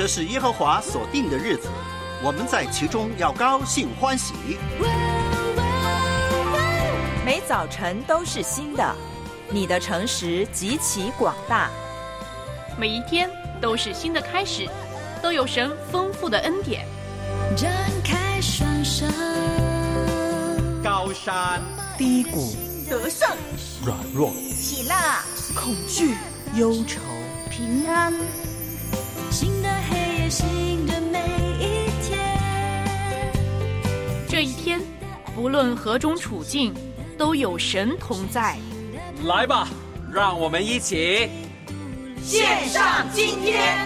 这是耶和华所定的日子，我们在其中要高兴欢喜。 每早晨都是新的，你的诚实极其广大。 每一天都是新的开始，都有神丰富的恩典。 展开双手， 高山低谷， 得胜软弱， 喜乐恐惧忧愁， 平安。 新的黑夜，新的每一天。 这一天，不论何种处境，都有神同在。 来吧，让我们一起献上今天。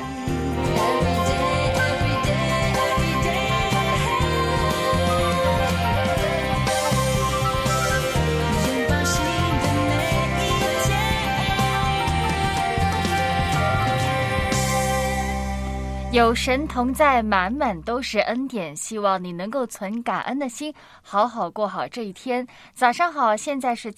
有神同在，满满都是恩典。希望你能够存感恩的心，好好过好这一天。早上好，现在是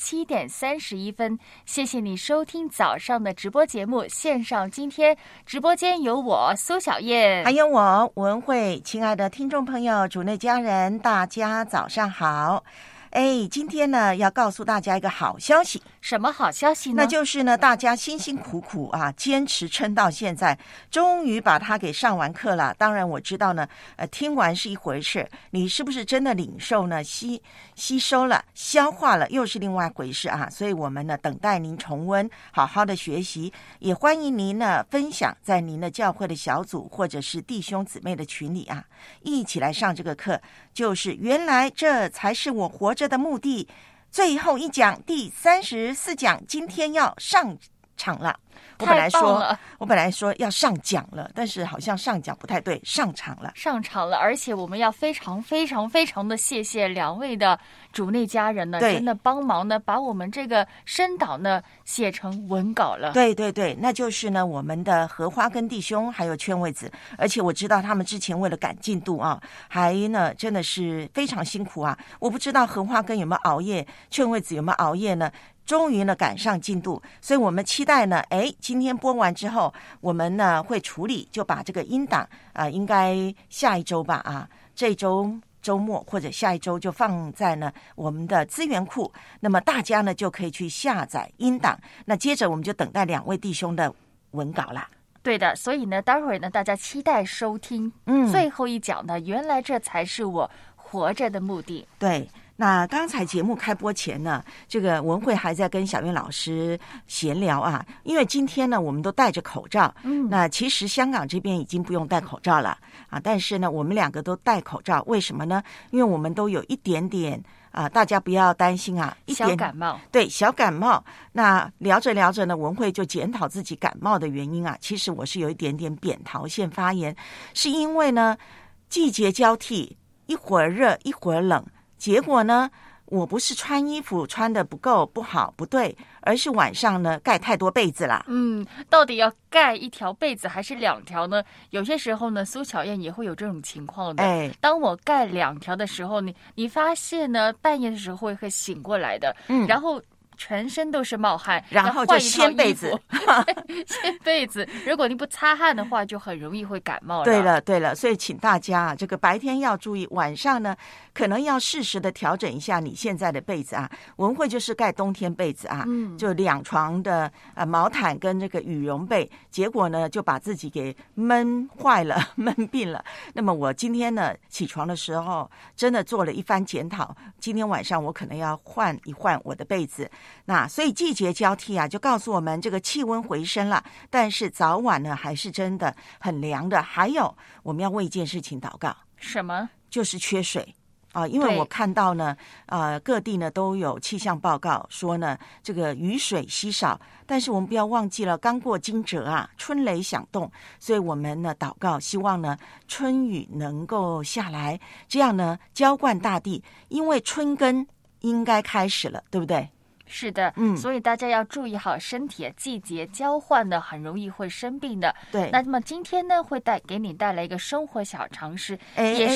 7:31，谢谢你收听早上的直播节目。线上今天直播间有我苏小燕， 还有我文慧。亲爱的听众朋友，主内家人，大家早上好。今天呢要告诉大家一个好消息。 什么好消息呢？ 那就是呢，大家辛辛苦苦啊，坚持撑到现在，终于把它给上完课了。当然我知道呢，听完是一回事，你是不是真的领受呢？吸收了，消化了，又是另外一回事啊。所以我们呢，等待您重温，好好的学习，也欢迎您呢分享在您的教会的小组或者是弟兄姊妹的群里啊，一起来上这个课。就是原来这才是我活着的目的。最后一讲，第34讲，今天要上场了。我本来说要上讲了，但是好像上讲不太对，上场了， 而且我们要非常非常非常的谢谢两位的主内家人呢，真的帮忙呢，把我们这个申导呢写成文稿了。 对对对，那就是呢我们的荷花根弟兄还有劝慰子，而且我知道他们之前为了赶进度啊，还呢真的是非常辛苦啊。我不知道荷花根有没有熬夜，劝慰子有没有熬夜呢？终于呢赶上进度，所以我们期待呢，今天播完之后，我们呢会处理，就把这个音档应该下一周吧这周周末或者下一周就放在呢我们的资源库，那么大家呢就可以去下载音档，那接着我们就等待两位弟兄的文稿啦。 对的，所以呢待会儿呢大家期待收听最后一讲呢，原来这才是我活着的目的。 对，那刚才节目开播前呢，这个文慧还在跟小燕老师闲聊啊，因为今天呢我们都戴着口罩，那其实香港这边已经不用戴口罩了啊，但是呢我们两个都戴口罩，为什么呢？因为我们都有一点点大家不要担心啊， 小感冒。 对，小感冒。那聊着聊着呢，文慧就检讨自己感冒的原因啊，其实我是有一点点扁桃腺发炎，是因为呢季节交替，一会儿热一会儿冷，结果呢我不是穿衣服穿的不够不好不对，而是晚上呢盖太多被子啦。 到底要盖一条被子还是2条呢？有些时候呢苏巧燕也会有这种情况的。当我盖2条的时候，你发现呢半夜的时候会醒过来的，然后全身都是冒汗， 然后就掀被子掀被子，如果你不擦汗的话就很容易会感冒了。对了，所以请大家这个白天要注意，晚上呢可能要适时的调整一下你现在的被子啊。文慧就是盖冬天被子啊，就2床的毛毯跟这个羽绒被，结果呢就把自己给闷坏了闷病了。那么我今天呢起床的时候真的做了一番检讨，今天晚上我可能要换一换我的被子。那所以季节交替啊，就告诉我们这个气温回升了，但是早晚呢还是真的很凉的。还有我们要为一件事情祷告， 什么？ 就是缺水因为我看到呢各地呢都有气象报告说呢这个雨水稀少，但是我们不要忘记了刚过惊蛰啊，春雷响动，所以我们呢祷告，希望呢春雨能够下来，这样呢浇灌大地，因为春耕应该开始了，对不对？ 是的，所以大家要注意好身体，季节交换的很容易会生病的。 对， 那么今天呢会给你带来一个生活小常识，也是跟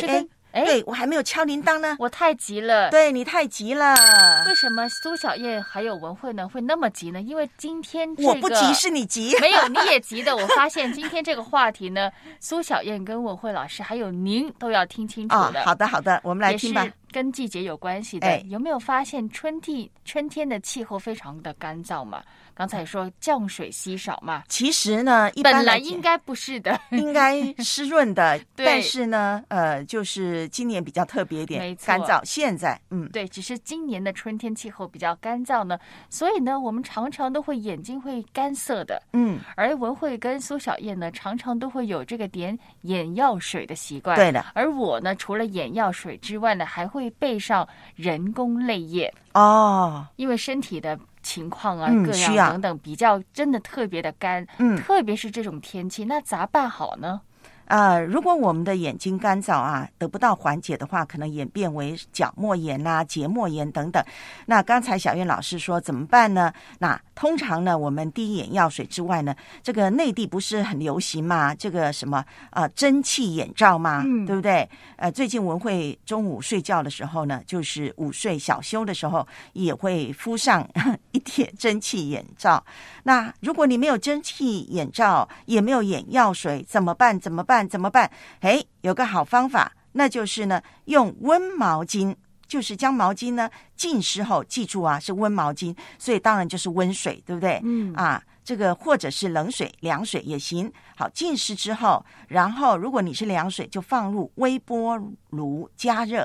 对，我还没有敲铃铛呢。 我太急了。 对，你太急了。 为什么苏小燕还有文慧呢会那么急呢？因为今天我不急是你急。 没有，你也急的。我发现今天这个话题呢，苏小燕跟文慧老师还有您都要听清楚的。 好的好的，我们来听吧。 跟季节有关系的。有没有发现春天的气候非常的干燥嘛？刚才说降水稀少嘛， 其实呢，一般本来应该不是的， 应该湿润的。但是呢，就是今年比较特别一点，干燥。现在， 对，只是今年的春天气候比较干燥呢，所以呢，我们常常都会眼睛会干涩的。而文慧跟苏小燕呢，常常都会有这个点眼药水的习惯。 对的。 而我呢，除了眼药水之外呢，还会备上人工泪液。因为身体的情况啊，各样等等比较真的特别的干，特别是这种天气，那咋办好呢？ 如果我们的眼睛干燥啊，得不到缓解的话，可能演变为角膜炎啊、结膜炎等等。那刚才小燕老师说怎么办呢？那通常呢，我们滴眼药水之外呢，这个内地不是很流行嘛？这个什么蒸汽眼罩嘛，对不对？最近文慧中午睡觉的时候呢，就是午睡小休的时候，也会敷上一点蒸汽眼罩。那如果你没有蒸汽眼罩，也没有眼药水，怎么办？有个好方法，那就是呢，用温毛巾，就是将毛巾呢浸湿后，记住啊，是温毛巾，所以当然就是温水，对不对？这个或者是冷水、凉水也行。好，浸湿之后，然后如果你是凉水，就放入微波炉加热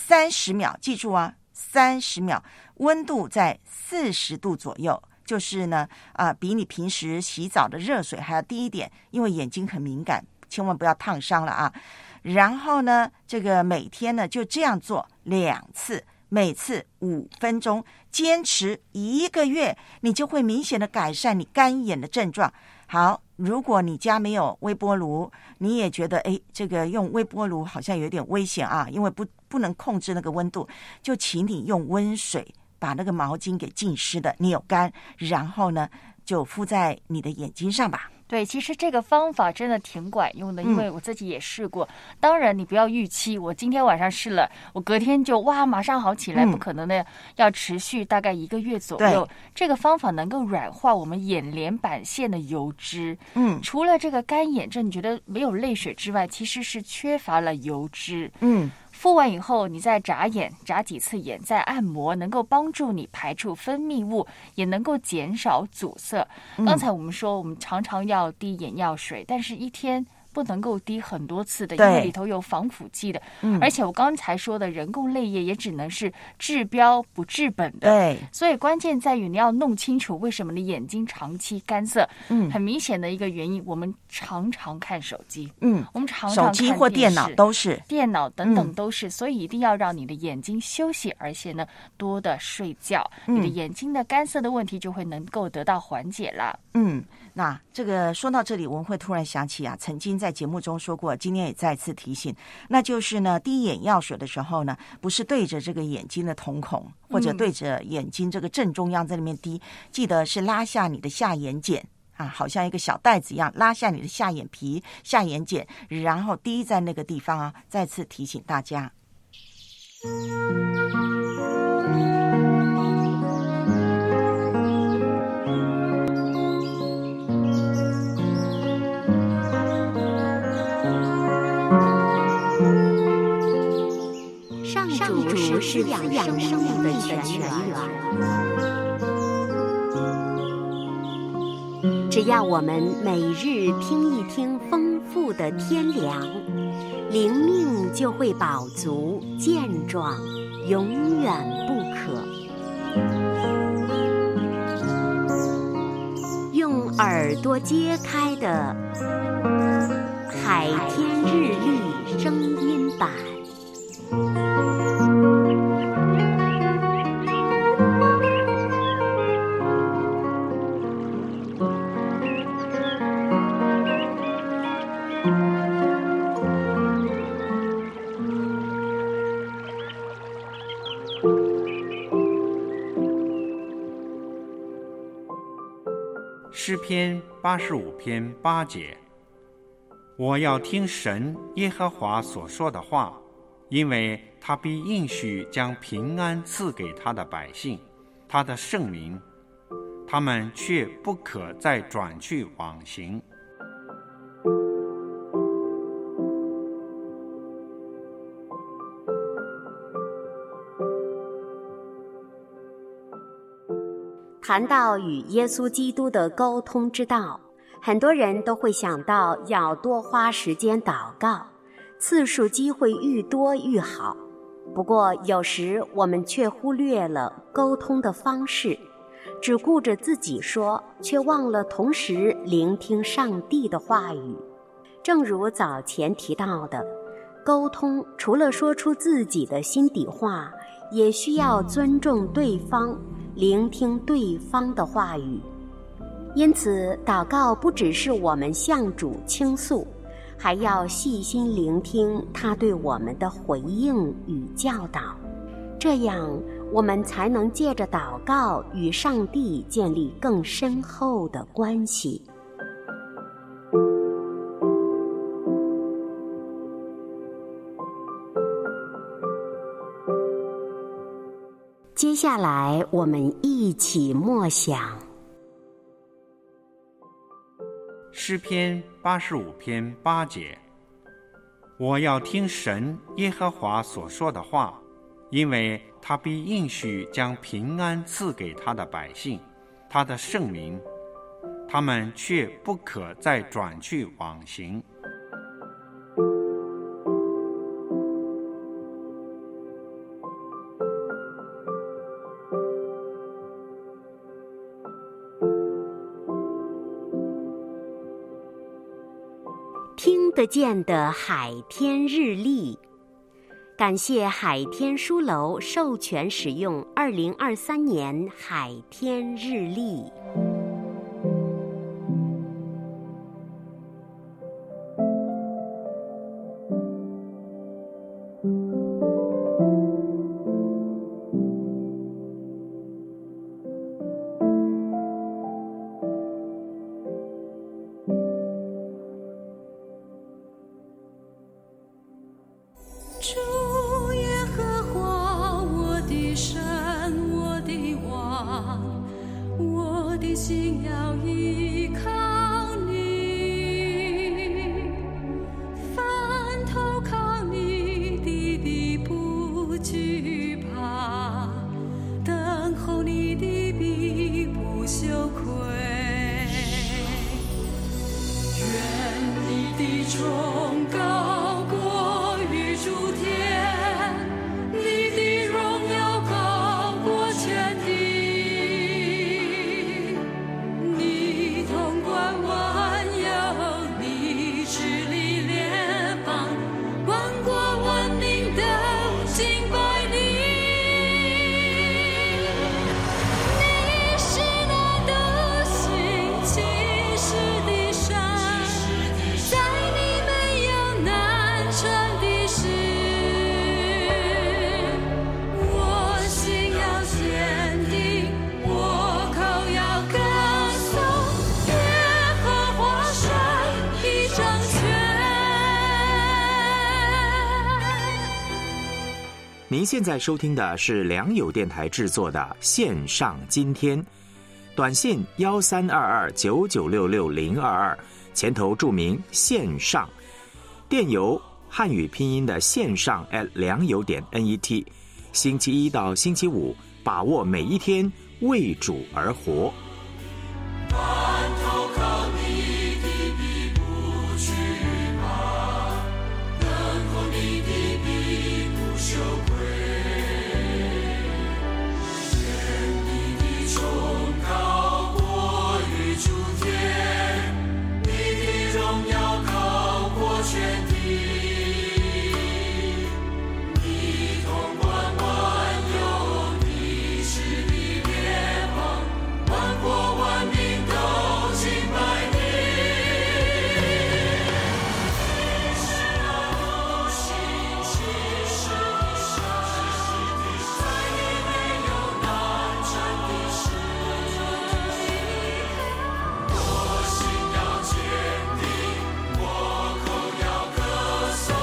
30秒，记住啊，30秒，温度在40度左右。就是呢，比你平时洗澡的热水还要低一点，因为眼睛很敏感，千万不要烫伤了啊。然后呢，这个每天呢就这样做2次，每次5分钟，坚持1个月，你就会明显的改善你干眼的症状。好，如果你家没有微波炉，你也觉得这个用微波炉好像有点危险啊，因为不能控制那个温度，就请你用温水把那个毛巾给浸湿的扭干，然后呢就敷在你的眼睛上吧。 对，其实这个方法真的挺管用的，因为我自己也试过。当然你不要预期我今天晚上试了，我隔天就马上好起来，不可能的，要持续大概1个月左右。这个方法能够软化我们眼帘板线的油脂。除了这个干眼症你觉得没有泪水之外，其实是缺乏了油脂。敷完以后，你再眨眼，眨几次眼，再按摩，能够帮助你排出分泌物，也能够减少阻塞。刚才我们说，我们常常要滴眼药水，但是一天不能够滴很多次的，因为里头有防腐剂的。而且我刚才说的人工泪液也只能是治标不治本的。 对， 所以关键在于你要弄清楚为什么你眼睛长期干涩。很明显的一个原因，我们常常看手机。我们常常看手机或电脑都是， 电脑等等都是，所以一定要让你的眼睛休息，而且呢多的睡觉，你的眼睛的干涩的问题就会能够得到缓解啦。 那这个说到这里，文慧突然想起啊，曾经在节目中说过，今天也再次提醒，那就是呢，滴眼药水的时候呢，不是对着这个眼睛的瞳孔，或者对着眼睛这个正中央在那边滴，记得是拉下你的下眼睑啊，好像一个小袋子一样，拉下你的下眼皮、下眼睑，然后滴在那个地方啊。再次提醒大家。 上主是滋养生命的泉源，只要我们每日听一听丰富的天粮，灵命就会饱足健壮，永远不渴。用耳朵揭开的海天日历声音版。 诗篇85篇8节，我要听神耶和华所说的话， 因为他必应许将平安赐给他的百姓，他的圣民，他们却不可再转去往行。 谈到与耶稣基督的沟通之道，很多人都会想到要多花时间祷告，次数机会愈多愈好。不过有时我们却忽略了沟通的方式，只顾着自己说，却忘了同时聆听上帝的话语。正如早前提到的，沟通除了说出自己的心底话，也需要尊重对方，聆听对方的话语。因此，祷告不只是我们向主倾诉，还要细心聆听他对我们的回应与教导，这样我们才能借着祷告与上帝建立更深厚的关系。接下来我们一起默想诗篇85篇8节，我要听神耶和华所说的话，因为他必应许将平安赐给他的百姓，他的圣民，他们却不可再转去往行。 听得见的海天日历，感谢海天书楼授权使用2023年海天日历。 主耶和华，我的神，我的王，我的心要依靠你，凡投靠你的不惧怕，等候你的必不羞愧。愿你的崇高过于诸天，你的荣耀高过全地，你统管万有，你治理列邦，万国万民都敬拜你。你是那独行其事的神，在你没有难成的事。我心要坚定，我口要歌颂耶和华神的掌权。 您现在收听的是良友电台制作的线上今天，短信1322996622，前头注明线上，电邮汉语拼音的线上@良友.net，星期一到星期五，把握每一天，为主而活。 投靠你的必不惧怕，等候你的必不羞愧。愿你的崇高过于诸天，你的荣耀高过全地，你统管万有，你治理列邦，万国万民都敬拜你。你是那独行其事的神，在你没有难成的事。我心要坚定，我口要歌颂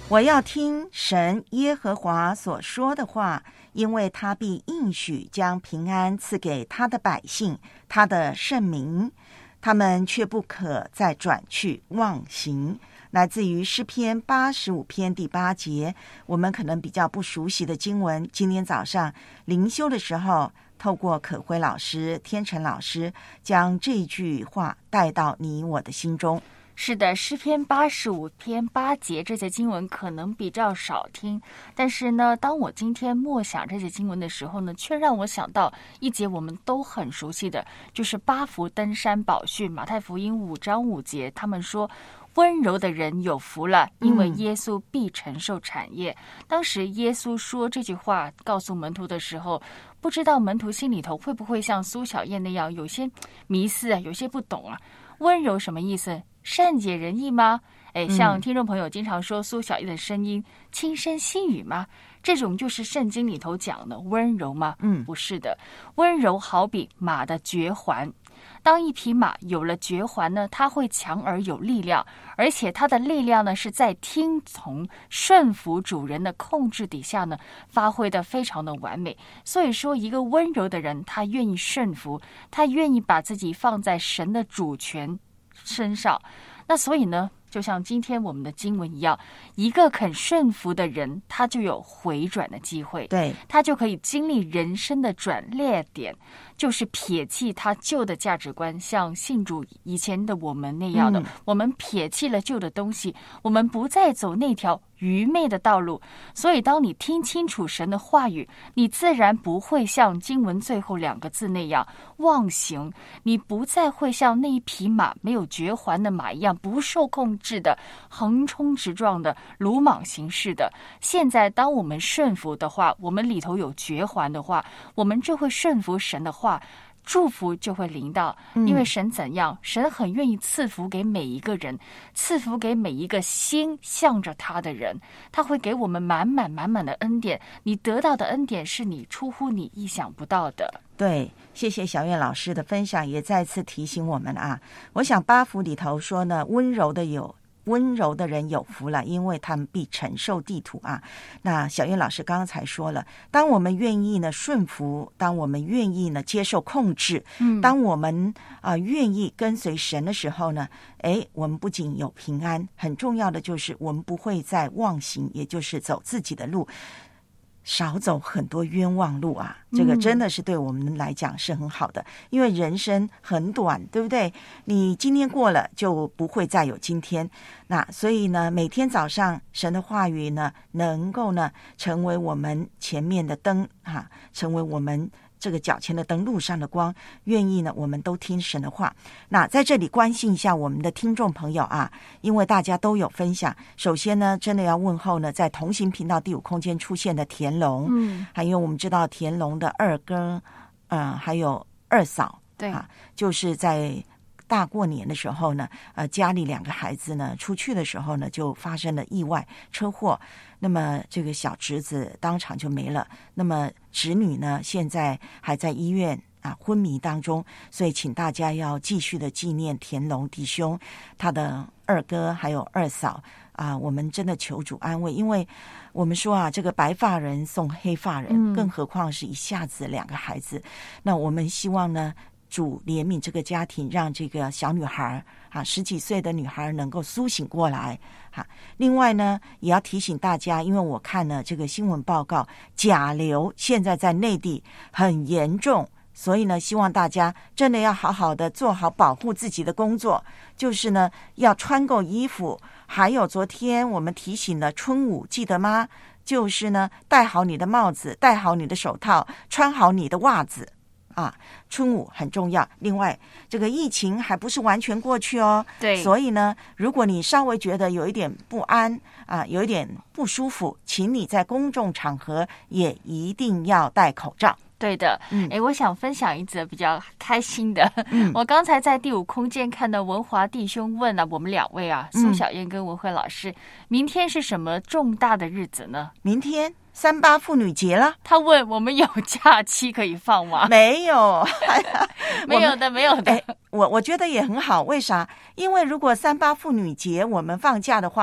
我要听神耶和华所说的话，因为他必应许将平安赐给他的百姓，他的圣民，他们却不可再转去妄行。来自于诗篇85篇第8节，我们可能比较不熟悉的经文，今天早上灵修的时候，透过可辉老师、天成老师将这句话带到你我的心中。 是的，诗篇85篇8节这些经文可能比较少听，但是呢，当我今天默想这些经文的时候呢，却让我想到一节我们都很熟悉的，就是八福登山宝训，马太福音5章5节，他们说温柔的人有福了，因为耶稣必承受产业。当时耶稣说这句话告诉门徒的时候，不知道门徒心里头会不会像苏小燕那样有些迷思啊，有些不懂啊。温柔什么意思？善解人意吗？像听众朋友经常说苏小燕的声音轻声细语吗？这种就是圣经里头讲的温柔吗？不是的，温柔好比马的绝环。当一匹马有了绝环呢，它会强而有力量，而且它的力量呢是在听从顺服主人的控制底下呢，发挥得非常的完美。所以说，一个温柔的人，他愿意顺服，他愿意把自己放在神的主权身上。那所以呢，就像今天我们的经文一样，一个肯顺服的人，他就有回转的机会， 对， 他就可以经历人生的转捩点，就是撇弃他旧的价值观，像信主以前的我们那样的，我们撇弃了旧的东西，我们不再走那条愚昧的道路。所以当你听清楚神的话语，你自然不会像经文最后2个字那样妄行，你不再会像那一匹马没有绝环的马一样不受控制的横冲直撞的鲁莽行事的。现在当我们顺服的话，我们里头有绝环的话，我们就会顺服神的话，祝福就会临到。因为神怎样？神很愿意赐福给每一个人，赐福给每一个心向着他的人，他会给我们满满的恩典。你得到的恩典是你出乎你意想不到的。 对，谢谢小燕老师的分享，也再次提醒我们啊。我想八福里头说呢，温柔的人有福了，因为他们必承受地土啊。那小燕老师刚才说了，当我们愿意呢顺服，当我们愿意呢接受控制，当我们愿意跟随神的时候呢，我们不仅有平安，很重要的就是我们不会再妄行，也就是走自己的路，少走很多冤枉路啊。这个真的是对我们来讲是很好的，因为人生很短，对不对？你今天过了就不会再有今天。那所以呢，每天早上神的话语呢，能够呢成为我们前面的灯啊，成为我们这个脚前的灯，路上的光。愿意呢我们都听神的话。那在这里关心一下我们的听众朋友啊，因为大家都有分享。首先呢，真的要问候呢，在同行频道第5空间出现的田龙，还有我们知道田龙的二哥还有二嫂，对啊，就是在大过年的时候呢，家里2个孩子呢出去的时候呢，就发生了意外车祸。那么这个小侄子当场就没了，那么侄女呢现在还在医院昏迷当中，所以请大家要继续的纪念田龙弟兄，他的二哥还有二嫂我们真的求主安慰，因为我们说这个白发人送黑发人，更何况是一下子2个孩子。那我们希望呢，主怜悯这个家庭，让这个小女孩10几岁的女孩能够苏醒过来。另外呢，也要提醒大家，因为我看了这个新闻报告，甲流现在在内地很严重，所以呢，希望大家真的要好好的做好保护自己的工作，就是呢，要穿够衣服。还有昨天我们提醒了春捂，记得吗？就是呢，戴好你的帽子，戴好你的手套，穿好你的袜子。春捂很重要。另外，这个疫情还不是完全过去哦。对，所以呢，如果你稍微觉得有一点不安有一点不舒服，请你在公众场合也一定要戴口罩。 对的，我想分享一则比较开心的。我刚才在第5空间看到文华弟兄问我们2位苏小燕跟文慧老师，明天是什么重大的日子呢？ 明天38妇女节了。 他问我们有假期可以放吗？ 没有没有的。 我觉得也很好，为啥？因为如果38妇女节我们放假的话，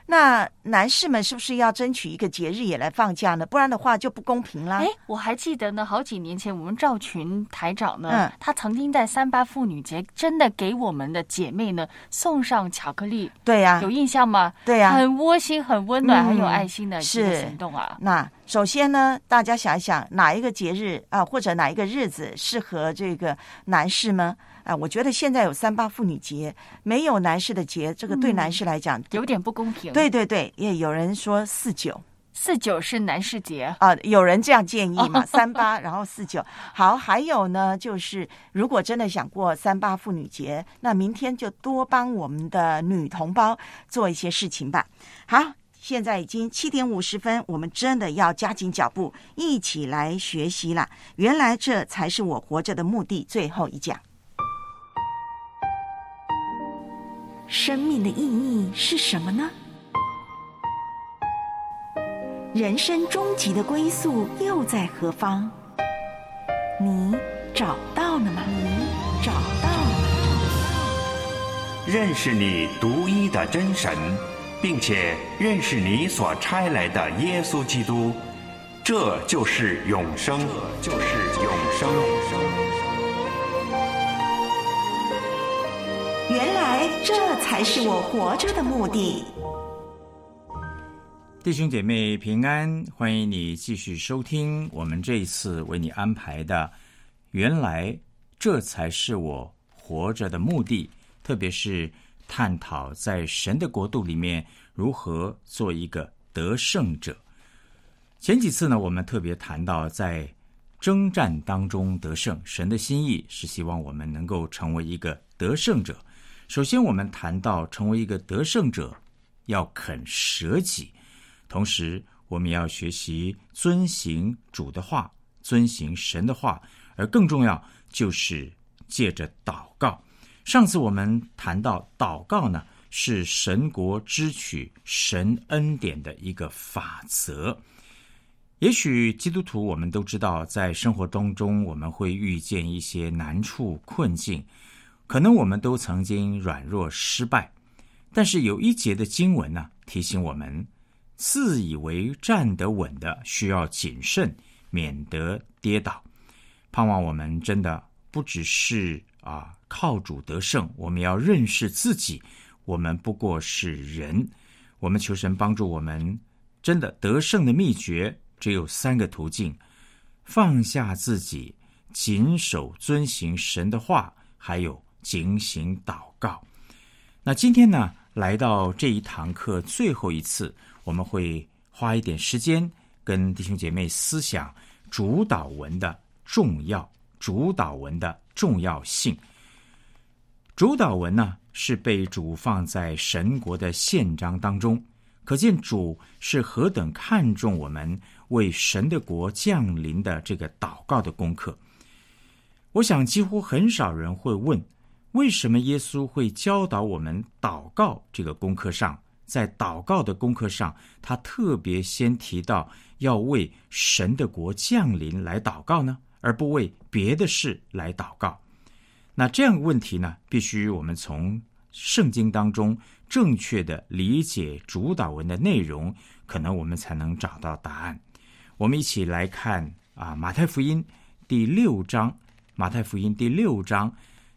那男士们是不是要争取一个节日也来放假呢？不然的话就不公平啦。 我还记得呢，好几年前我们赵群台长呢，他曾经在3·8妇女节真的给我们的姐妹呢送上巧克力。 对呀， 有印象吗？ 对呀， 很窝心、很温暖、很有爱心的这个行动啊。 那首先呢，大家想一想，哪一个节日啊，或者哪一个日子适合这个男士吗？我觉得现在有3·8妇女节，没有男士的节，这个对男士来讲有点不公平。 对对对，也有人说4·9 是男士节啊，有人这样建议嘛，3·8然后4·9。好，还有呢，就是如果真的想过3·8妇女节，那明天就多帮我们的女同胞做一些事情吧。好，现在已经7点50分，我们真的要加紧脚步，一起来学习了。原来这才是我活着的目的。最后一讲， 生命的意义是什么呢？人生终极的归宿又在何方？你找到了吗？找到了。 认识你独一的真神，并且认识你所差来的耶稣基督，这就是永生，这就是永生。 原来这才是我活着的目的。 弟兄姐妹平安，欢迎你继续收听我们这一次为你安排的原来这才是我活着的目的，特别是探讨在神的国度里面如何做一个得胜者。前几次呢，我们特别谈到在征战当中得胜，神的心意是希望我们能够成为一个得胜者。首先我们谈到成为一个得胜者要肯舍己，同时我们要学习遵行主的话，遵行神的话，而更重要就是借着祷告。上次我们谈到祷告呢，是神国支取神恩典的一个法则。也许基督徒我们都知道，在生活当中我们会遇见一些难处困境，可能我们都曾经软弱失败，但是有一节的经文呢，提醒我们自以为站得稳的需要谨慎，免得跌倒。盼望我们真的不只是靠主得胜，我们要认识自己，我们不过是人。我们求神帮助我们，真的得胜的秘诀只有3个途径：放下自己，谨守遵行神的话，还有警醒祷告。那今天呢，来到这一堂课最后一次，我们会花一点时间跟弟兄姐妹思想主祷文的重要，主祷文的重要性。主祷文呢，是被主放在神国的宪章当中，可见主是何等看重我们为神的国降临的这个祷告的功课。我想几乎很少人会问，为什么耶稣会教导我们祷告这个功课上，在祷告的功课上，他特别先提到要为神的国降临来祷告呢，而不为别的事来祷告。那这样的问题呢，必须我们从圣经当中正确的理解主祷文的内容，可能我们才能找到答案。我们一起来看马太福音第6章，马太福音第6章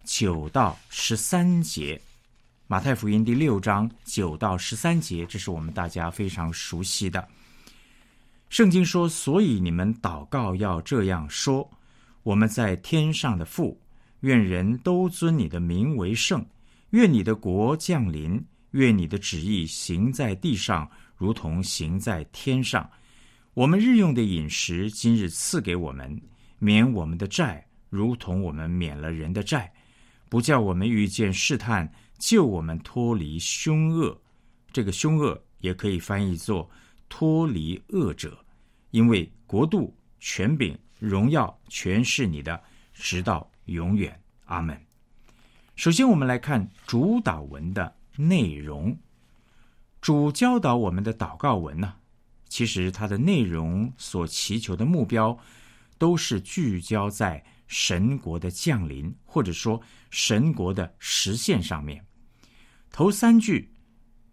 9到13节。马太福音第6章9到13节，这是我们大家非常熟悉的。圣经说，所以你们祷告要这样说：我们在天上的父，愿人都尊你的名为圣，愿你的国降临，愿你的旨意行在地上，如同行在天上。我们日用的饮食今日赐给我们，免我们的债，如同我们免了人的债，不叫我们遇见试探，救我们脱离凶恶。这个凶恶也可以翻译作脱离恶者，因为国度、权柄、荣耀全是你的，直到永远。阿们。首先我们来看主祷文的内容。主教导我们的祷告文呢，其实它的内容所祈求的目标都是聚焦在神国的降临，或者说神国的实现上面。头3句，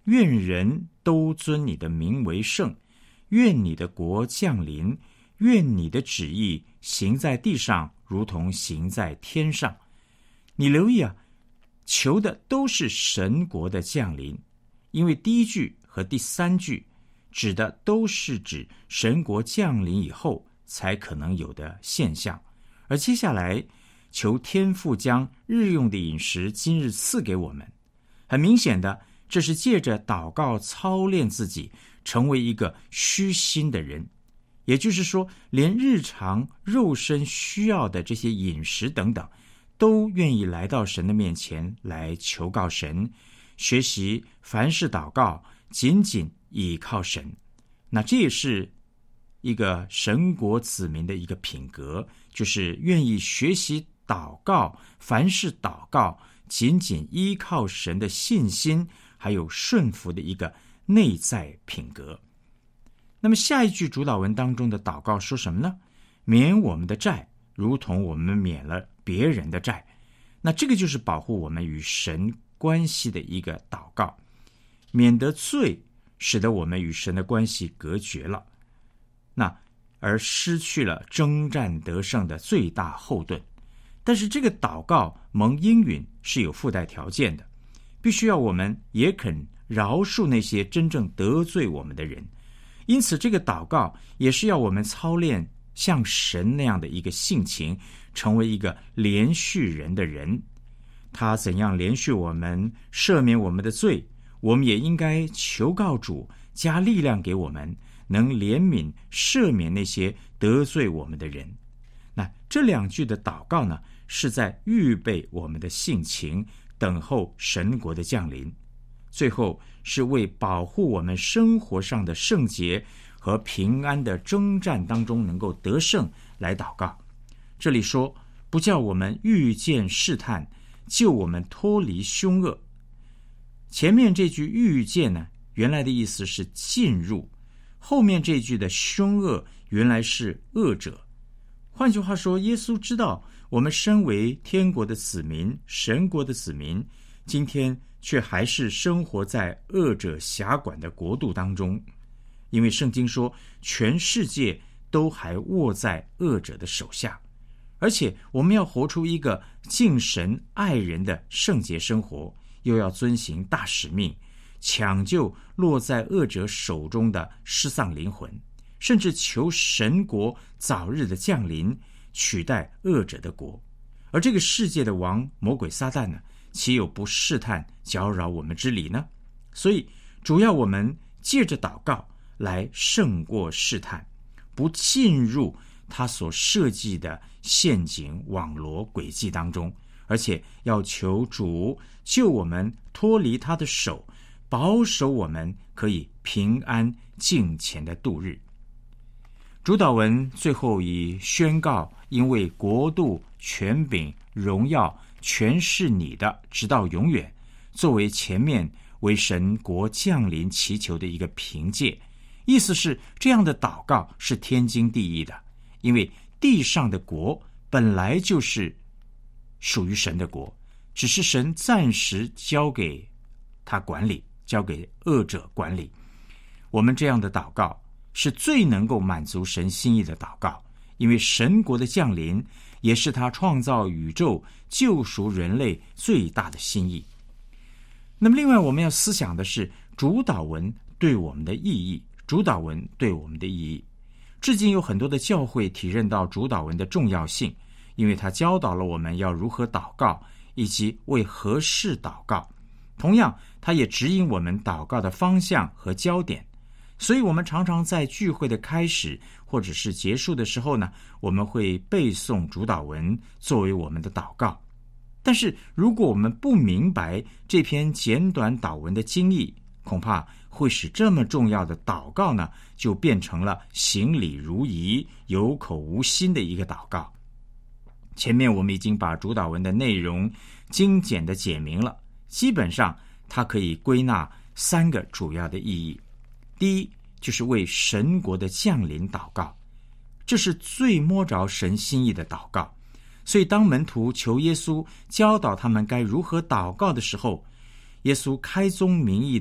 愿人都尊你的名为圣，愿你的国降临，愿你的旨意行在地上，如同行在天上。你留意啊，求的都是神国的降临，因为第一句和第三句指的都是指神国降临以后才可能有的现象。而接下来求天父将日用的饮食今日赐给我们，很明显的，这是借着祷告操练自己成为一个虚心的人，也就是说，连日常肉身需要的这些饮食等等，都愿意来到神的面前来求告神，学习凡事祷告，紧紧倚靠神。那这也是一个神国子民的一个品格，就是愿意学习祷告，凡事祷告，紧紧依靠神的信心，还有顺服的一个内在品格。那么下一句主祷文当中的祷告说什么呢？免我们的债，如同我们免了别人的债。那这个就是保护我们与神关系的一个祷告，免得罪使得我们与神的关系隔绝了，那而失去了征战得胜的最大后盾。但是这个祷告蒙应允是有附带条件的，必须要我们也肯饶恕那些真正得罪我们的人。因此这个祷告也是要我们操练像神那样的一个性情，成为一个连续人的人。他怎样连续我们，赦免我们的罪，我们也应该求告主加力量给我们，能怜悯赦免那些得罪我们的人。那这两句的祷告呢，是在预备我们的性情，等候神国的降临。最后是为保护我们生活上的圣洁和平安的征战当中能够得胜来祷告。这里说不叫我们遇见试探，救我们脱离凶恶。前面这句遇见呢，原来的意思是进入，后面这句的凶恶原来是恶者。换句话说，耶稣知道我们身为天国的子民，神国的子民，今天却还是生活在恶者辖管的国度当中。因为圣经说全世界都还握在恶者的手下，而且我们要活出一个敬神爱人的圣洁生活，又要遵行大使命，抢救落在恶者手中的失丧灵魂，甚至求神国早日的降临，取代恶者的国。而这个世界的王魔鬼撒旦呢，岂有不试探搅扰我们之理呢？所以主要我们借着祷告来胜过试探，不进入他所设计的陷阱网罗诡计当中，而且要求主救我们脱离他的手，保守我们可以平安敬虔的度日。主祷文最后以宣告因为国度、权柄、荣耀全是你的，直到永远，作为前面为神国降临祈求的一个凭借。意思是这样的祷告是天经地义的，因为地上的国本来就是属于神的国，只是神暂时交给他管理，交给恶者管理。我们这样的祷告是最能够满足神心意的祷告，因为神国的降临也是他创造宇宙、救赎人类最大的心意。那么另外我们要思想的是主祷文对我们的意义。主祷文对我们的意义，至今有很多的教会体认到主祷文的重要性，因为它教导了我们要如何祷告，以及为何事祷告。同样，它也指引我们祷告的方向和焦点。所以我们常常在聚会的开始或者是结束的时候呢，我们会背诵主祷文作为我们的祷告。但是如果我们不明白这篇简短祷文的经义，恐怕会使这么重要的祷告呢，就变成了行礼如仪、有口无心的一个祷告。前面我们已经把主祷文的内容精简的解明了，基本上它可以归纳3个主要的意义。第一，就是为神国的降临祷告，这是最摸着神心意的祷告。所以当门徒求耶稣教导他们该如何祷告的时候，耶稣开宗明义的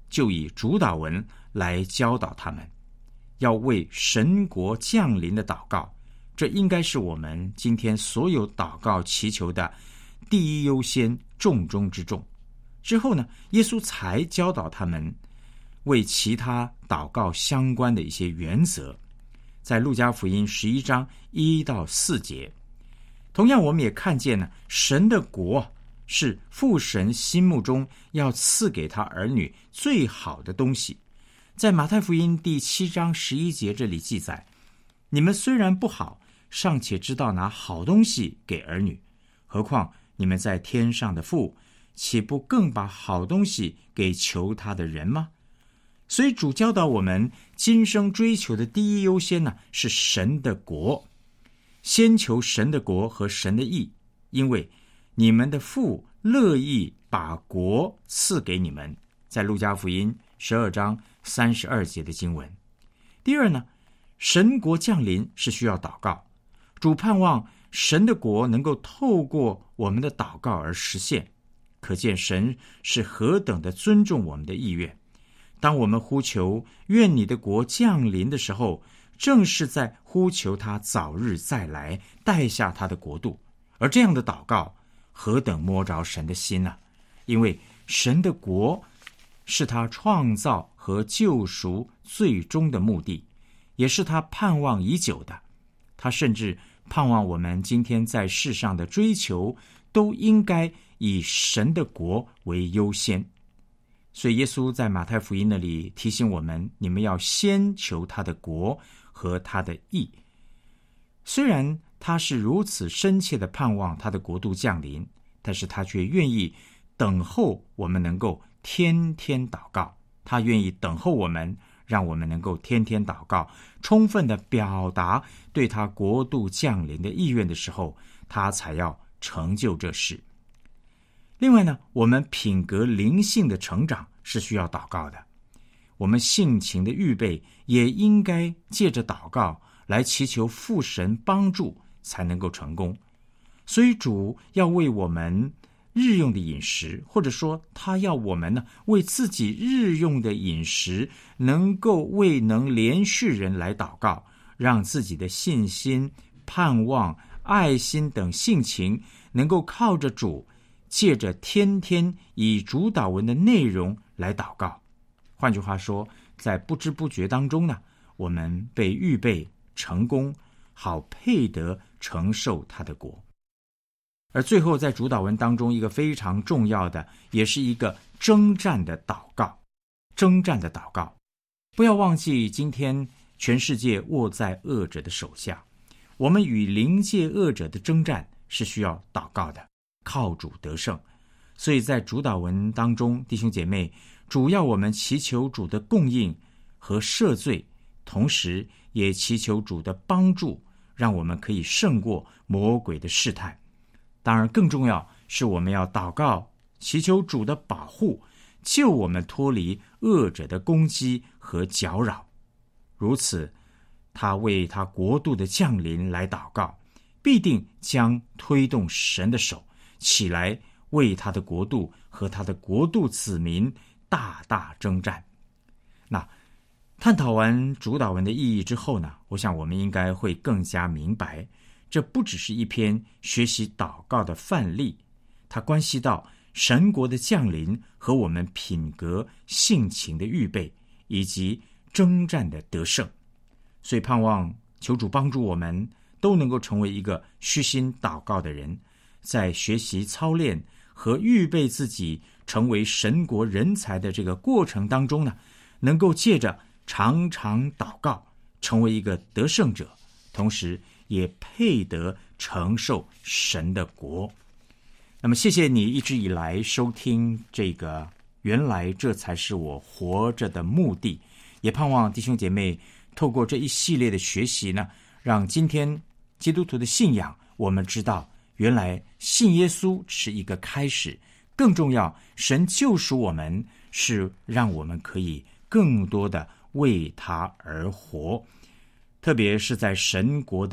就以主祷文来教导他们，要为神国降临的祷告。这应该是我们今天所有祷告祈求的第一优先，重中之重。之后呢，耶稣才教导他们为其他祷告相关的一些原则，在路加福音11章1到4节。同样我们也看见呢，神的国是父神心目中要赐给他儿女最好的东西。在马太福音第7章11节这里记载，你们虽然不好，尚且知道拿好东西给儿女，何况你们在天上的父，岂不更把好东西给求他的人吗？所以主教导我们今生追求的第一优先呢，是神的国。先求神的国和神的义，因为你们的父乐意把国赐给你们。在路加福音12章32节的经文。第二呢，神国降临是需要祷告，主盼望神的国能够透过我们的祷告而实现，可见神是何等的尊重我们的意愿。当我们呼求愿你的国降临的时候，正是在呼求他早日再来，带下他的国度。而这样的祷告何等摸着神的心啊！因为神的国是他创造和救赎最终的目的，也是他盼望已久的。他甚至盼望我们今天在世上的追求都应该以神的国为优先。所以耶稣在马太福音那里提醒我们，你们要先求他的国和他的义。虽然他是如此深切的盼望他的国度降临，但是他却愿意等候我们能够天天祷告。他愿意等候我们，让我们能够天天祷告，充分的表达对他国度降临的意愿的时候，他才要成就这事。另外呢，我们品格灵性的成长是需要祷告的，我们性情的预备也应该借着祷告来祈求父神帮助，才能够成功。所以主要为我们日用的饮食，或者说他要我们呢，为自己日用的饮食能够为能连续人来祷告，让自己的信心、盼望、爱心等性情能够靠着主，借着天天以主祷文的内容来祷告。换句话说，在不知不觉当中呢，我们被预备成功，好配得承受他的国。而最后在主祷文当中，一个非常重要的，也是一个征战的祷告。征战的祷告，不要忘记今天全世界握在恶者的手下，我们与灵界恶者的征战是需要祷告的，靠主得胜。所以在主祷文当中，弟兄姐妹，主要我们祈求主的供应和赦罪，同时也祈求主的帮助，让我们可以胜过魔鬼的试探。当然更重要是我们要祷告，祈求主的保护，救我们脱离恶者的攻击和搅扰。如此，他为他国度的降临来祷告，必定将推动神的手起来，为他的国度和他的国度子民大大征战。那探讨完主祷文的意义之后呢，我想我们应该会更加明白，这不只是一篇学习祷告的范例，它关系到神国的降临和我们品格性情的预备，以及征战的得胜。所以盼望求主帮助我们都能够成为一个虚心祷告的人，在学习操练和预备自己成为神国人才的这个过程当中呢，能够借着常常祷告成为一个得胜者，同时也配得承受神的国。那么谢谢你一直以来收听这个原来这才是我活着的目的，也盼望弟兄姐妹透过这一系列的学习呢，让今天基督徒的信仰我们知道，原来信耶稣是一个开始，更重要，神救赎我们是让我们可以更多的为他而活。特别是在神国的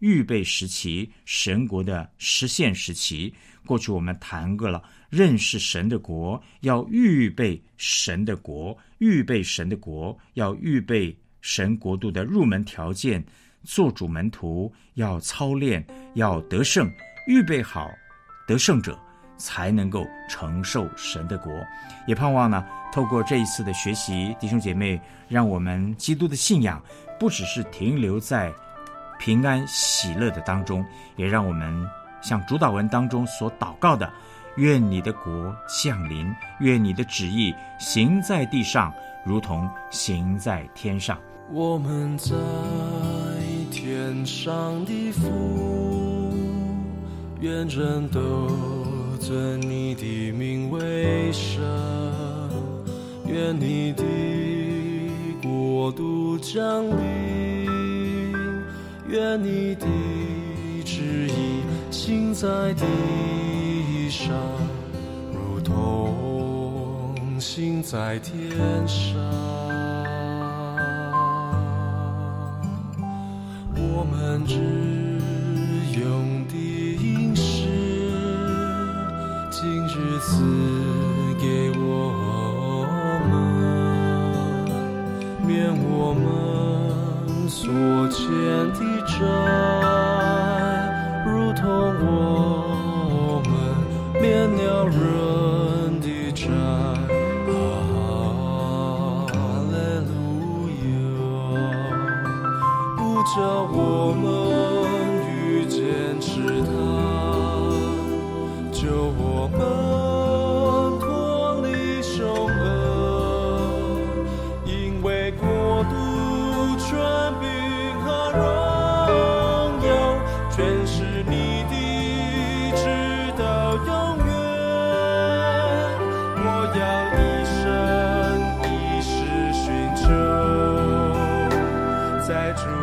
预备时期，神国的实现时期。过去我们谈过了，认识神的国，要预备神的国，预备神的国，要预备神国度的入门条件，做主门徒要操练，要得胜，预备好得胜者才能够承受神的国。也盼望呢，透过这一次的学习，弟兄姐妹，让我们基督的信仰不只是停留在平安喜乐的当中，也让我们像主祷文当中所祷告的，愿你的国降临，愿你的旨意行在地上，如同行在天上。 我们在天上的父，愿人都尊你的名为圣，愿你的国度降临，愿你的旨意行在地上，如同行在天上。我们日用的饮食，今日赐给我们，免我们所欠的债，如同我们免了人的债。叫我们遇见试探，救我们脱离凶恶，因为国度、权柄和荣耀，全是你的，直到永远。我要一生一世寻求，在主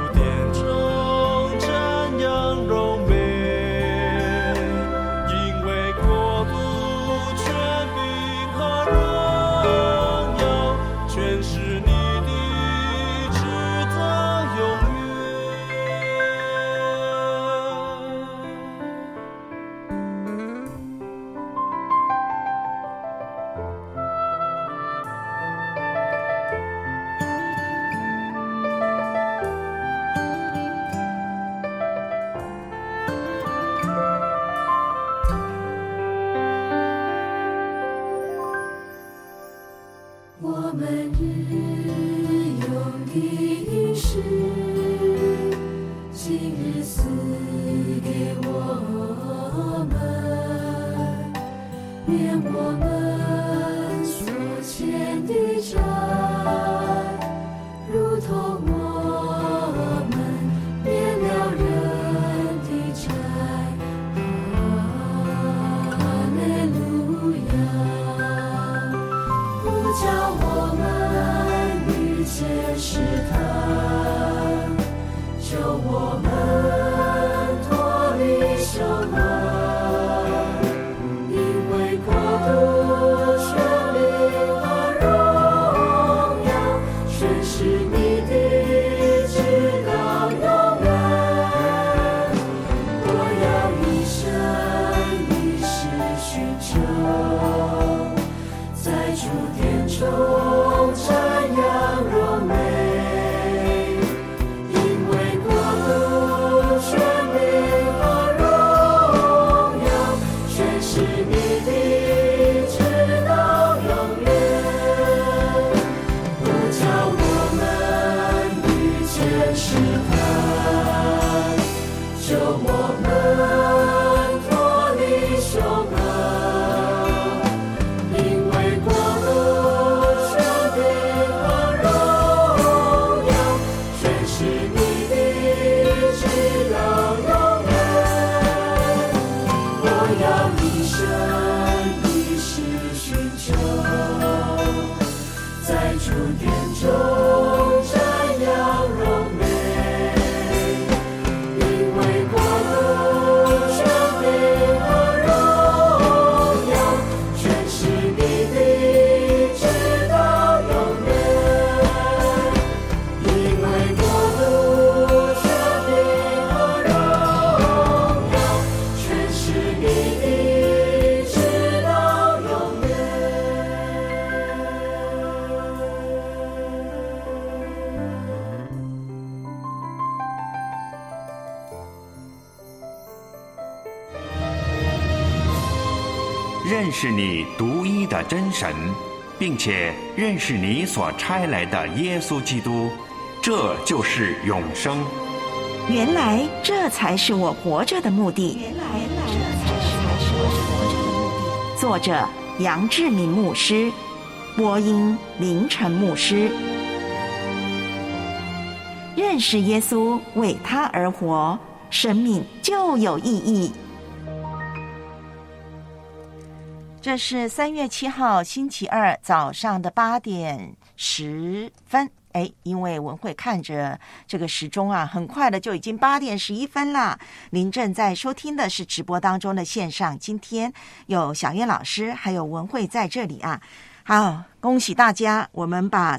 主殿中瞻仰荣美，因为国度认识你独一的真神，并且认识你所差来的耶稣基督，这就是永生。 原来这才是我活着的目的。作者杨志明牧师，播音凌晨牧师。认识耶稣，为他而活，生命就有意义。 这是3月7号星期二早上的8点10分。因为文慧看着这个时钟啊，很快的就已经8点11分了。您正在收听的是直播当中的线上，今天有小燕老师还有文慧在这里啊。好，恭喜大家，我们把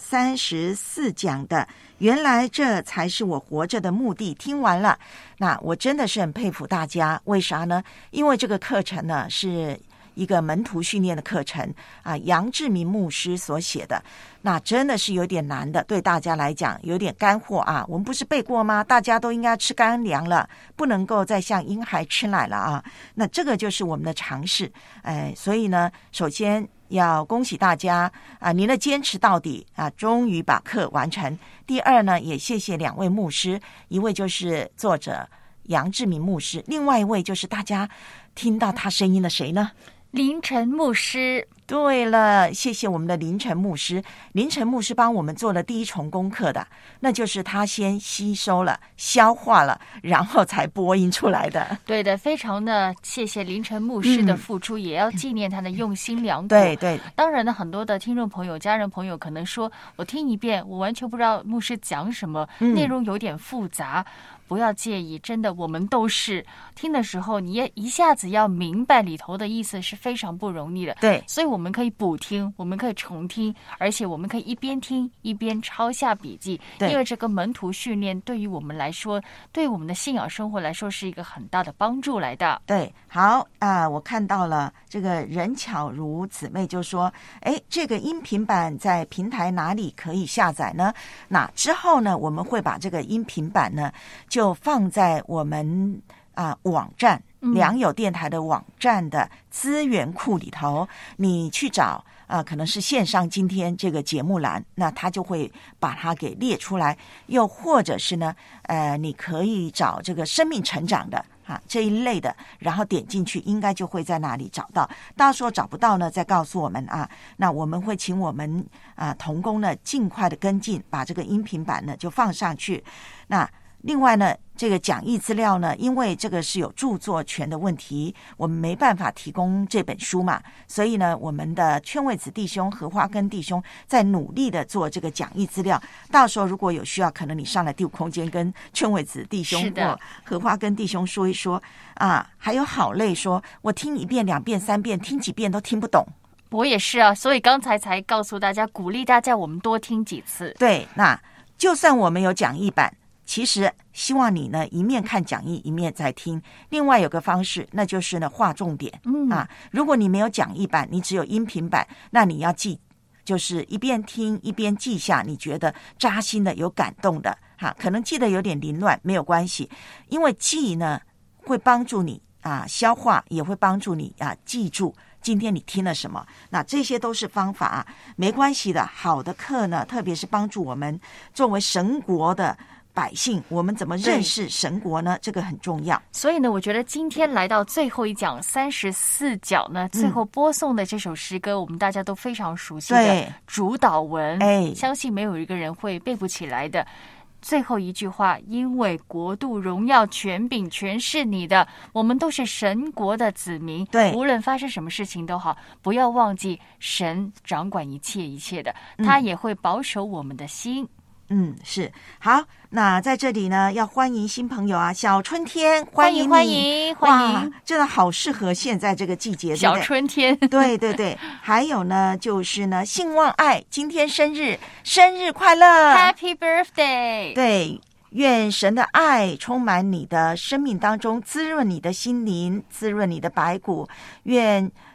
34讲的原来这才是我活着的目的听完了。那我真的是很佩服大家，为啥呢？因为这个课程呢是一个门徒训练的课程啊，杨志明牧师所写的，那真的是有点难的，对大家来讲有点干货啊。我们不是背过吗？大家都应该吃干粮了，不能够再像婴孩吃奶了啊。那这个就是我们的尝试，所以呢，首先要恭喜大家啊，您的坚持到底啊，终于把课完成。第二呢，也谢谢2位牧师，一位就是作者杨志明牧师，另外一位就是大家听到他声音的谁呢？ 凌晨牧师。 对了，谢谢我们的凌晨牧师。凌晨牧师帮我们做了第一重功课的，那就是他先吸收了、消化了，然后才播音出来的。 对的，非常的谢谢凌晨牧师的付出，也要纪念他的用心良苦。 对对， 当然呢，很多的听众朋友、家人朋友可能说，我听一遍，我完全不知道牧师讲什么，内容有点复杂。不要介意，真的，我们都是听的时候，你也一下子要明白里头的意思是非常不容易的。 对， 所以我们可以补听，我们可以重听，而且我们可以一边听一边抄下笔记。因为这个门徒训练对于我们来说，对我们的信仰生活来说是一个很大的帮助来的。 对，好啊，我看到了这个任巧如姊妹就说，这个音频版在平台哪里可以下载呢？那之后呢，我们会把这个音频版呢就放在我们网站良友电台的网站的资源库里头，你去找可能是线上今天这个节目栏，那他就会把它给列出来。又或者是呢你可以找这个生命成长的这一类的，然后点进去应该就会在那里找到。到时候找不到呢再告诉我们啊，那我们会请我们同工呢尽快的跟进，把这个音频版呢就放上去。那另外呢，这个讲义资料呢，因为这个是有著作权的问题，我们没办法提供这本书嘛，所以呢，我们的劝慰子弟兄、荷花根弟兄在努力的做这个讲义资料。到时候如果有需要，可能你上来第五空间跟劝慰子弟兄或荷花根弟兄说一说还有好累说，我听1遍、2遍、3遍，听几遍都听不懂。 我也是啊，所以刚才才告诉大家，鼓励大家我们多听几次。 对，那就算我们有讲义版，其实希望你呢一面看讲义一面再听。另外有个方式，那就是呢划重点如果你没有讲义版，你只有音频版，那你要记，就是一边听一边记下你觉得扎心的、有感动的可能记得有点凌乱没有关系，因为记呢会帮助你消化，也会帮助你记住今天你听了什么。那这些都是方法没关系的。好的课呢，特别是帮助我们作为神国的百姓，我们怎么认识神国呢？这个很重要。 所以呢，我觉得今天来到最后一讲34角呢，最后播送的这首诗歌，我们大家都非常熟悉的主导文，相信没有一个人会背不起来的。最后一句话，因为国度、荣耀、权柄全是你的，我们都是神国的子民。 对， 无论发生什么事情都好，不要忘记神掌管一切一切的，他也会保守我们的心。 是。好，那在这里呢，要欢迎新朋友小春天， 欢迎欢迎欢迎， 真的好适合现在这个季节， 小春天。 对对对，还有呢，就是呢，信望爱今天生日，生日快乐 ，Happy Birthday！ 对。愿神的爱充满你的生命当中，滋润你的心灵，滋润你的白骨。愿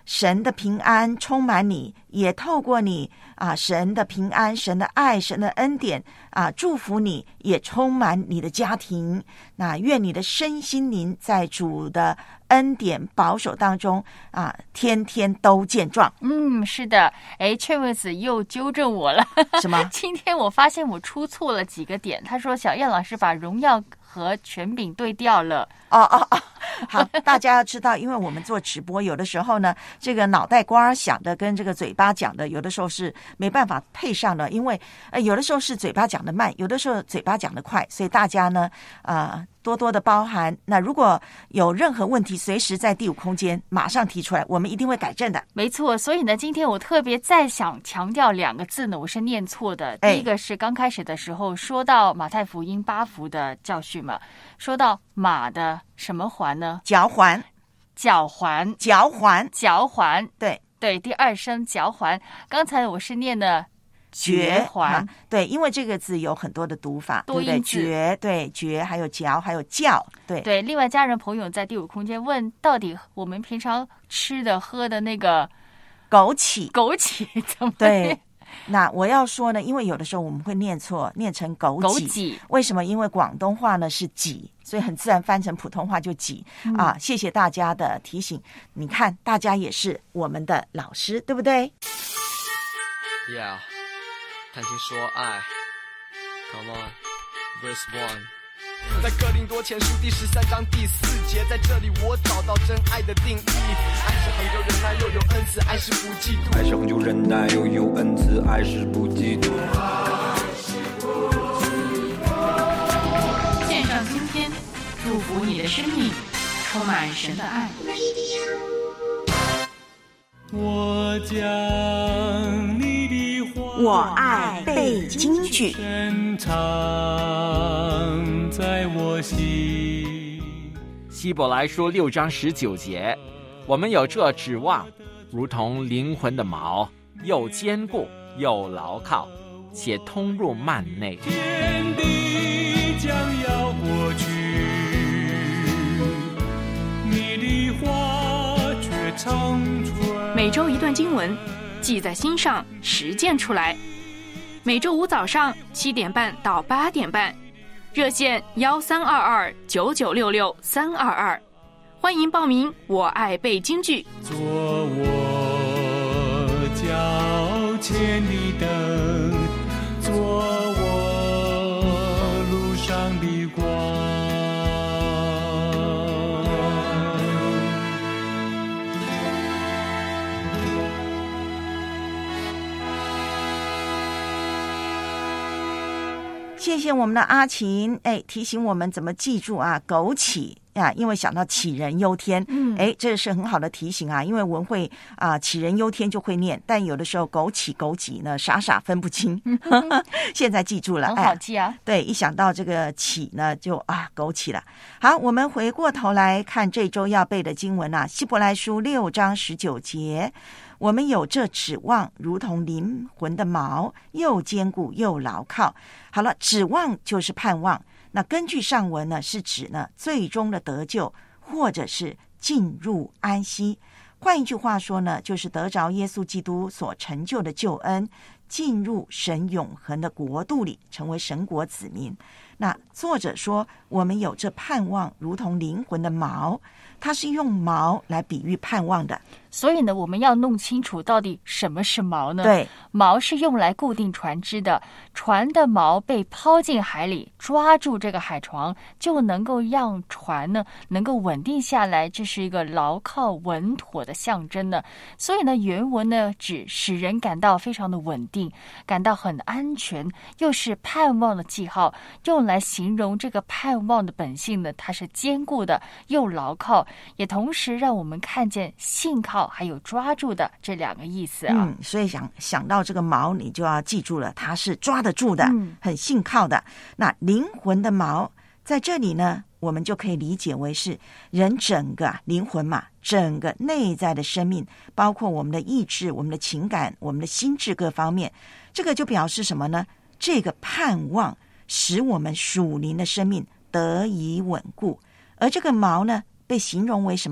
神的平安充满你，也透过你神的平安、神的爱、神的恩典祝福你，也充满你的家庭。那愿你的身心灵在主的恩典保守当中天天都健壮。 是的。劝位子又纠正我了。 什么？ 今天我发现我出错了几个点。他说小燕老师把荣耀和权柄对调了。 好，大家要知道，因为我们做直播，有的时候呢，这个脑袋瓜想的跟这个嘴巴讲的，有的时候是没办法配上的，因为有的时候是嘴巴讲的慢，有的时候嘴巴讲的快，所以大家呢多多的包涵。那如果有任何问题，随时在第五空间马上提出来，我们一定会改正的。 没错，所以呢，今天我特别再想强调2个字呢，我是念错的。第一个是刚开始的时候说到马太福音8福的教训嘛，说到马的什么环呢？ 脚环。 对，第2声脚环。刚才我是念的绝环。 对，因为这个字有很多的读法， 多音字。 绝，还有嚼，还有叫。 对。另外，家人朋友在第五空间问，到底我们平常吃的喝的那个枸杞怎么？ 对。那我要说呢，因为有的时候我们会念错，念成枸杞。为什么？因为广东话呢是己，所以很自然翻成普通话就己谢谢大家的提醒。你看，大家也是我们的老师，对不对？ Yeah， 谈情说爱 ，Come on， Verse 1。在哥林多前书第13章第4节，在这里我找到真爱的定义。爱是恒久忍耐，又有恩慈；爱是不嫉妒。爱是恒久忍耐，又有恩慈；爱是不嫉妒。 献上今天，祝福你的生命充满神的爱。 我将你的话， 我爱背京剧， 深藏在我心。 希伯来书6章19节，我们有这指望，如同灵魂的锚，又坚固又牢靠，且通入幔内。 天地将要过去，你的话却长存。 每周一段经文，记在心上，实践出来。每周5早上7点半到8点半，热线13229966-322，欢迎报名。我爱背京剧， 做我脚前的灯，做我路上的光。 谢谢我们的阿琴，提醒我们怎么记住枸杞因为想到杞人忧天，这是很好的提醒因为文慧杞人忧天就会念，但有的时候枸杞呢傻分不清，现在记住了， 很好记对，一想到这个杞呢，就枸杞了。好，我们回过头来看这周要背的经文希伯来书6章19节。我们有这指望，如同灵魂的锚，又坚固又牢靠。好了，指望就是盼望。那根据上文呢，是指呢最终的得救，或者是进入安息。换一句话说呢，就是得着耶稣基督所成就的救恩，进入神永恒的国度里，成为神国子民。那作者说，我们有这盼望，如同灵魂的锚，它是用锚来比喻盼望的。 所以呢，我们要弄清楚到底什么是锚呢？ 对， 锚是用来固定船只的，船的锚被抛进海里，抓住这个海床，就能够让船呢能够稳定下来，这是一个牢靠稳妥的象征呢。所以呢，原文呢指使人感到非常的稳定，感到很安全，又是盼望的记号，用来形容这个盼望的本性呢，它是坚固的又牢靠，也同时让我们看见信靠还有抓住的这2个意思所以想到这个锚，你就要记住了，它是抓得住的，很信靠的。那灵魂的锚在这里呢，我们就可以理解为是人整个灵魂嘛，整个内在的生命，包括我们的意志、我们的情感、我们的心智各方面。这个就表示什么呢？这个盼望使我们属灵的生命得以稳固。而这个锚呢，被形容为什么？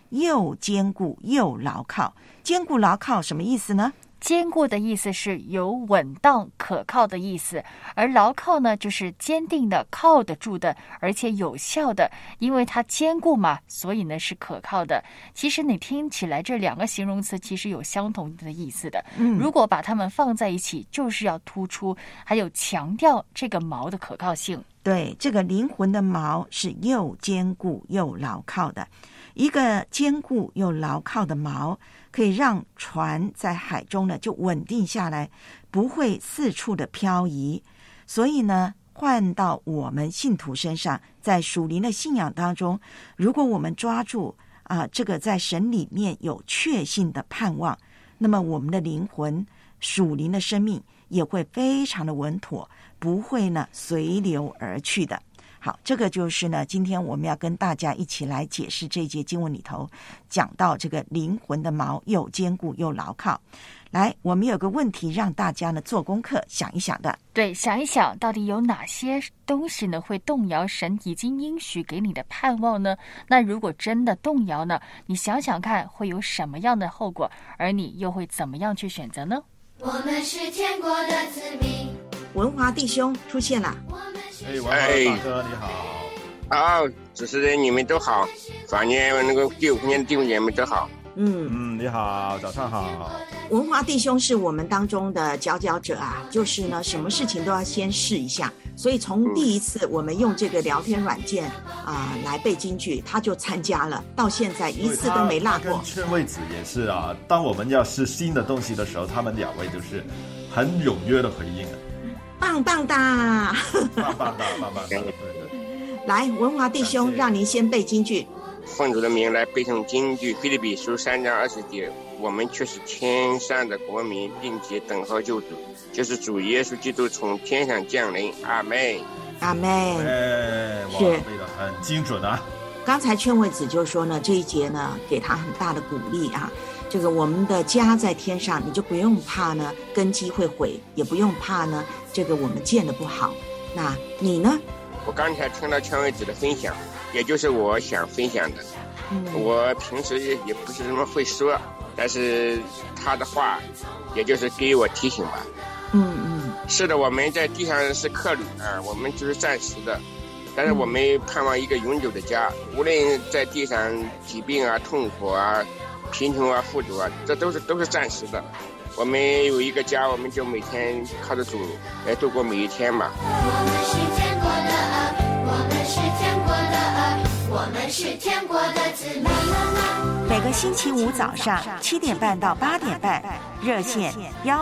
又坚固又牢靠。坚固牢靠什么意思呢？ 坚固的意思是有稳当可靠的意思，而牢靠呢就是坚定的、靠得住的，而且有效的。因为它坚固嘛，所以呢是可靠的。其实你听起来这两个形容词其实有相同的意思的。如果把它们放在一起，就是要突出还有强调这个锚的可靠性。 对，这个灵魂的锚是又坚固又牢靠的。一个坚固又牢靠的锚可以让船在海中呢就稳定下来，不会四处的漂移。所以呢，换到我们信徒身上，在属灵的信仰当中，如果我们抓住这个在神里面有确信的盼望，那么我们的灵魂属灵的生命也会非常的稳妥，不会呢随流而去的。好，这个就是呢，今天我们要跟大家一起来解释这一节经文里头讲到这个灵魂的锚又坚固又牢靠。来，我们有个问题让大家呢做功课想一想的。 对，想一想到底有哪些东西呢会动摇神已经应许给你的盼望呢？那如果真的动摇呢，你想想看会有什么样的后果，而你又会怎么样去选择呢？ 我们是天国的子民。 文华弟兄出现了。 文华大哥你好。 好，主持人你们都好，房间那个第五空间的弟兄姐妹都好。 你好，早上好。 文华弟兄是我们当中的佼佼者啊，就是呢什么事情都要先试一下，所以从第一次我们用这个聊天软件来背京剧，他就参加了，到现在一次都没落过。 跟劝慰子也是啊，当我们要试新的东西的时候，他们两位就是很踊跃的回应啊。 棒棒的， 棒棒的。对。 来，文华弟兄，让您先背京剧。 奉主的名来背诵京剧，腓立比书3章20节，我们却是天上的国民，并且等候救主，就是主耶稣基督从天上降临。阿们， 阿们。 哇，背得很精准啊。 刚才劝慰子就说呢，这一节呢给他很大的鼓励啊。这个我们的家在天上，你就不用怕呢根基会毁，也不用怕呢这个我们建得不好。那你呢？ 我刚才听到劝慰子的分享，也就是我想分享的。我平时也不是这么会说，但是他的话也就是给我提醒吧。是的，我们在地上是客旅啊，我们就是暂时的，但是我们盼望一个永久的家。无论在地上疾病啊、痛苦啊、贫穷啊、富足啊，这都是暂时的。我们有一个家，我们就每天靠着主来度过每一天吧。 我们是天国的儿，我们是天国的儿，我们是天国的子民。 每个星期五早上7点半到8点半，热线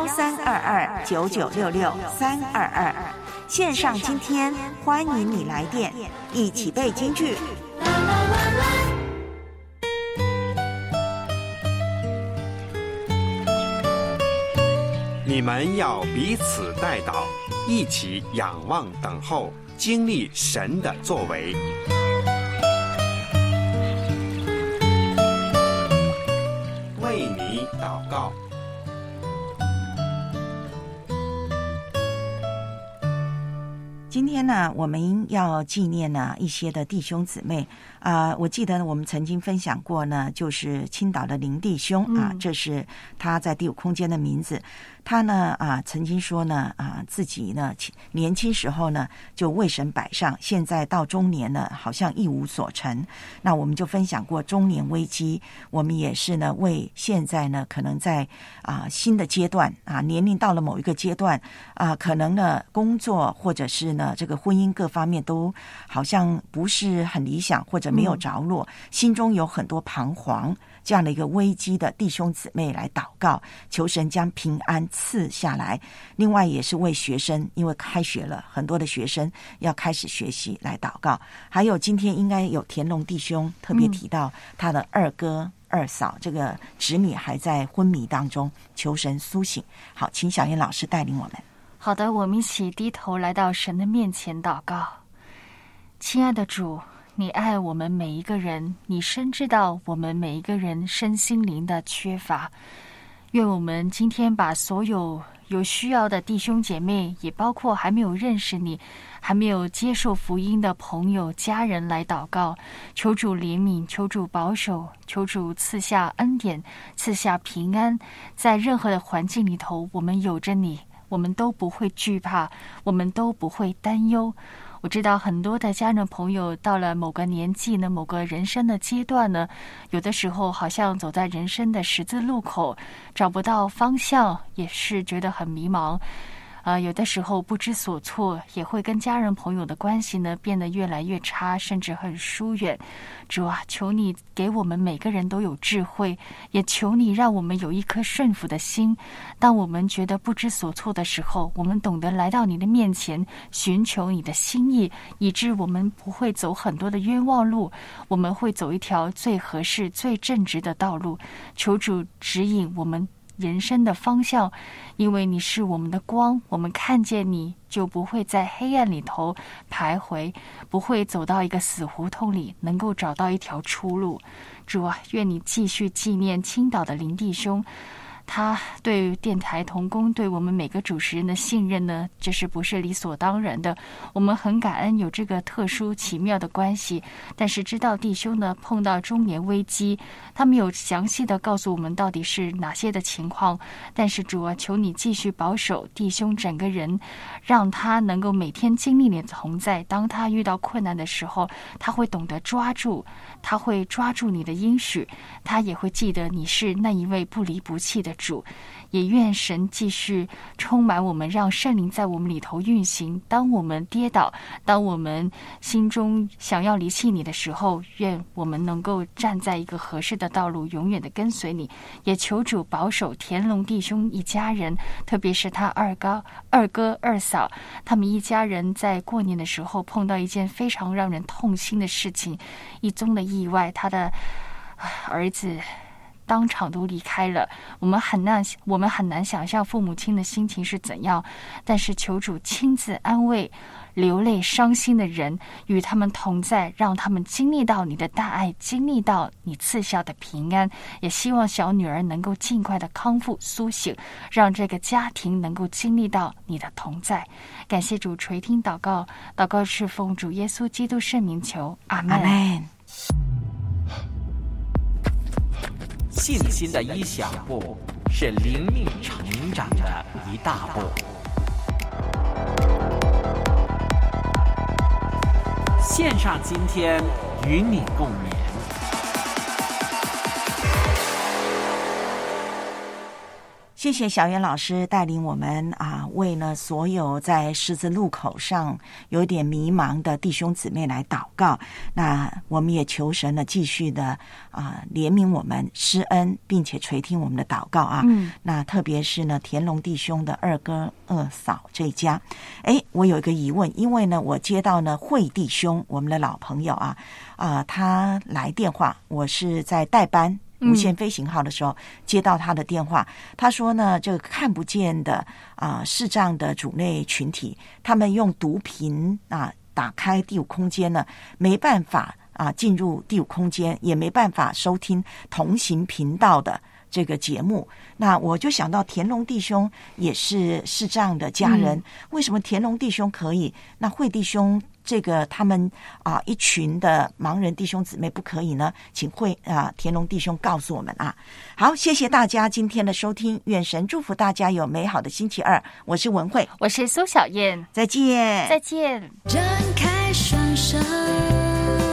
13229966-322，线上今天欢迎你来电，一起背京剧。 你们要彼此代祷，一起仰望等候，经历神的作为。为你祷告。 今天呢，我们要纪念呢一些的弟兄姊妹我记得我们曾经分享过呢，就是青岛的林弟兄这是他在第五空间的名字。他呢曾经说呢自己呢年轻时候呢就为神摆上，现在到中年呢好像一无所成。那我们就分享过中年危机，我们也是呢为现在呢可能在新的阶段年龄到了某一个阶段可能呢工作或者是呢这个婚姻各方面都好像不是很理想，或者没有着落，心中有很多彷徨，这样的一个危机的弟兄姊妹来祷告，求神将平安赐下来。另外也是为学生，因为开学了，很多的学生要开始学习来祷告。还有今天应该有田龙弟兄特别提到他的二哥二嫂这个侄女还在昏迷当中，求神苏醒。好，请小燕老师带领我们。 好的，我们一起低头来到神的面前祷告。亲爱的主，你爱我们每一个人，你深知道我们每一个人身心灵的缺乏。愿我们今天把所有有需要的弟兄姐妹，也包括还没有认识你、还没有接受福音的朋友、家人来祷告，求主怜悯，求主保守，求主赐下恩典，赐下平安。在任何的环境里头，我们有着你，我们都不会惧怕，我们都不会担忧。我知道很多的家人朋友到了某个年纪呢，某个人生的阶段呢，有的时候好像走在人生的十字路口，找不到方向，也是觉得很迷茫。有的时候不知所措，也会跟家人朋友的关系呢变得越来越差，甚至很疏远。主啊，求你给我们每个人都有智慧，也求你让我们有一颗顺服的心。当我们觉得不知所措的时候，我们懂得来到你的面前，寻求你的心意，以致我们不会走很多的冤枉路，我们会走一条最合适、最正直的道路。求主指引我们人生的方向，因为你是我们的光，我们看见你就不会在黑暗里头徘徊，不会走到一个死胡同里，能够找到一条出路。主啊，愿你继续纪念青岛的林弟兄，他对电台同工，对我们每个主持人的信任呢，这是不是理所当然的？我们很感恩有这个特殊奇妙的关系，但是知道弟兄呢碰到中年危机，他没有详细的告诉我们到底是哪些的情况，但是主啊，求你继续保守弟兄整个人，让他能够每天经历你的同在。当他遇到困难的时候，他会懂得抓住，他会抓住你的应许，他也会记得你是那一位不离不弃的主。也愿神继续充满我们，让圣灵在我们里头运行。当我们跌倒，当我们心中想要离弃你的时候，愿我们能够站在一个合适的道路，永远的跟随你。也求主保守田龙弟兄一家人，特别是他二哥、二嫂，他们一家人在过年的时候碰到一件非常让人痛心的事情，一宗的意外，他的儿子当场都离开了。我们很难想象父母亲的心情是怎样，但是求主亲自安慰流泪伤心的人，与他们同在，让他们经历到你的大爱，经历到你赐下的平安。也希望小女儿能够尽快的康复苏醒，让这个家庭能够经历到你的同在。感谢主垂听祷告，祷告是奉主耶稣基督圣名求，阿们。 阿们。 信心的一小步是灵命成长的一大步。线上今天与你共勉。 谢谢小袁老师带领我们为呢所有在十字路口上有点迷茫的弟兄姊妹来祷告。那我们也求神呢继续的怜悯我们，施恩，并且垂听我们的祷告啊。那特别是呢田龙弟兄的二哥二嫂这一家。我有一个疑问，因为呢我接到呢惠弟兄，我们的老朋友他来电话，我是在代班无线飞行号的时候接到他的电话，他说呢这个看不见的视障的主内群体，他们用毒品打开第五空间呢，没办法进入第五空间，也没办法收听同行频道的这个节目。那我就想到田龙弟兄也是视障的家人，为什么田龙弟兄可以，那惠弟兄这个他们一群的盲人弟兄姊妹不可以呢？请田龙弟兄告诉我们好，谢谢大家今天的收听，愿神祝福大家有美好的星期二。我是文慧， 我是苏小燕， 再见， 再见。 张开双手。